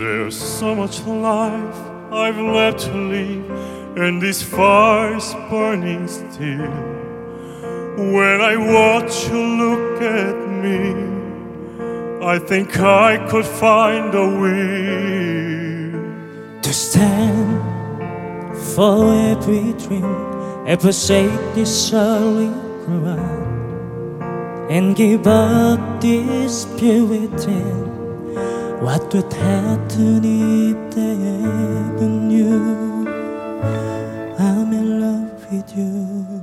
There's so much life I've left to live, and this fire's burning still. When I watch you look at me, I think I could find a will to stand for every dream, ever shake this surely ground, and give up this spirit within. What would happen if they ever knew I'm in love with you?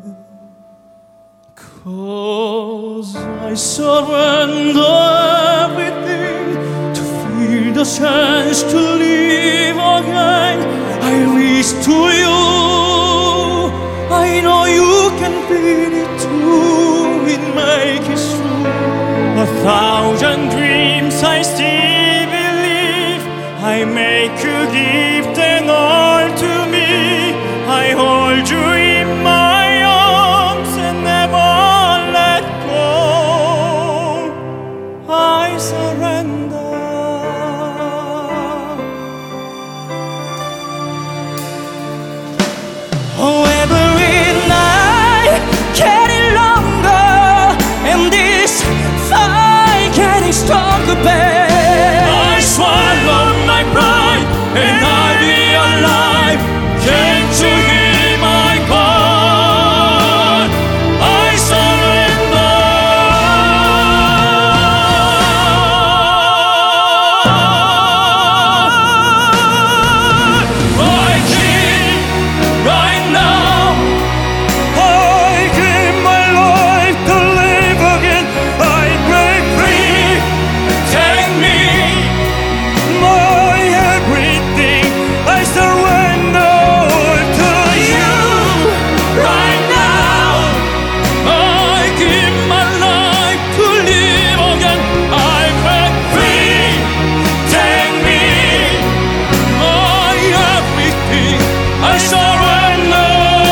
'Cause I surrender everything to feel the chance to live again. I wish to you, I know you can feel it too. It makes it true. 1,000 dreams I still believe. I make you give them all to me. I hold you in my arms and never let go. I surrender. Oh, every night getting longer, and this fight getting stronger, babe. I swallow my pride and I realize, can't you hear my call? I surrender. I give right now. I give my life to live again. I break free. Take me, my everything. I surrender to you right now. I give my life to live again. I break free. Take me, my everything. I surrender.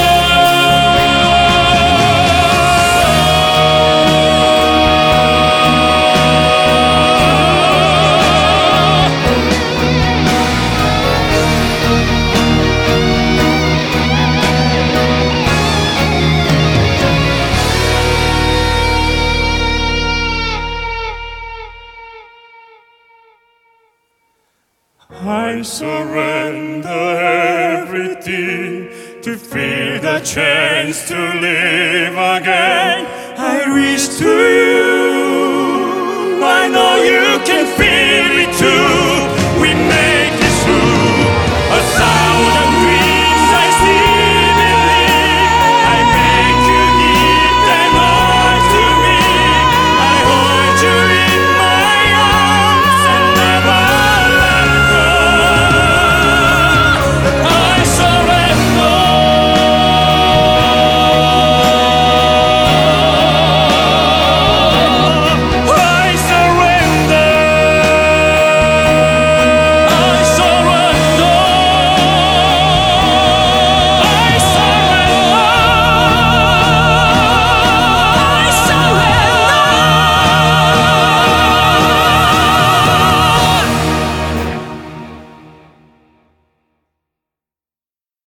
I surrender everything to feel the chance to live again. I reach to you.